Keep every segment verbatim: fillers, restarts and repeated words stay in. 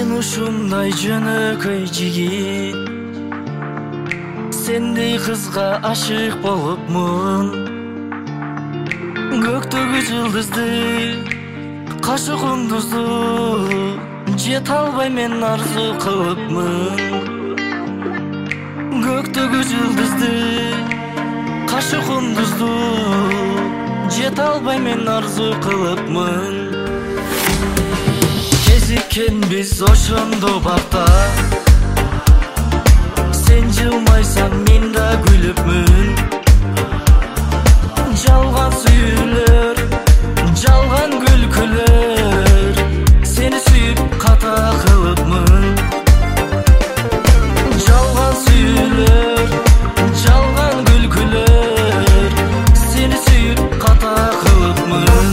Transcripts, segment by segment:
Мен ушундай жөнөкөй жигит, сендей кызга ашык болупмун. Көктөгү жылдызды, кашы кундузду жете албай мен арзу кылыпмын. Көктөгү жылдызды, кашы кундузду жете албай мен арзу кылыпмын. Кезиккен биз ошондо бакта, сен жылмайсаң мен да күлүпмүн. Жалган сүйүүлөр, жалган күлкүлөр, сени сүйүп ката кылыпмын. Жалган сүйүүлөр, жалган күлкүлөр, сени сүйүп ката кылыпмын.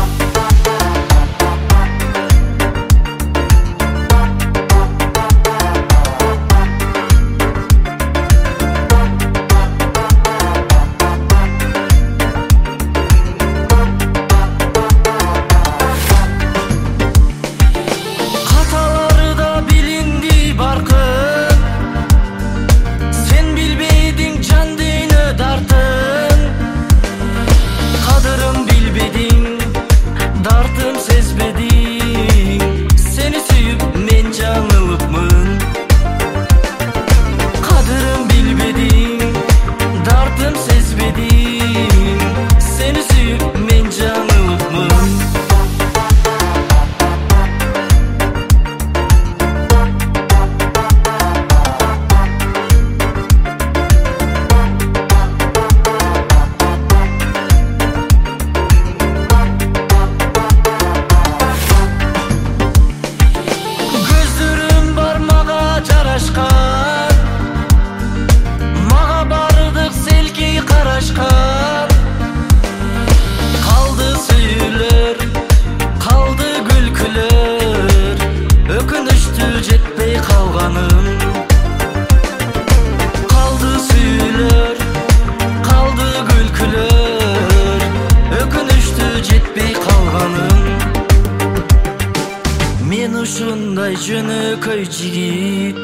Мен ушундай жөнөкөй жигит,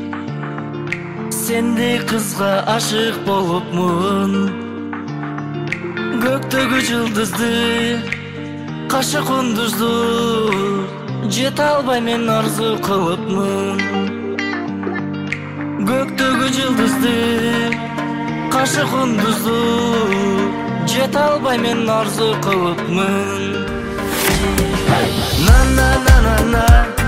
сендей кызга ашык болупмун. Көктөгү жылдызды, кашы кундузду жете албай мен арзу кылыпмын. Көктөгү жылдызды, кашы кундузду жете албай мен арзу кылыпмын. На на на на на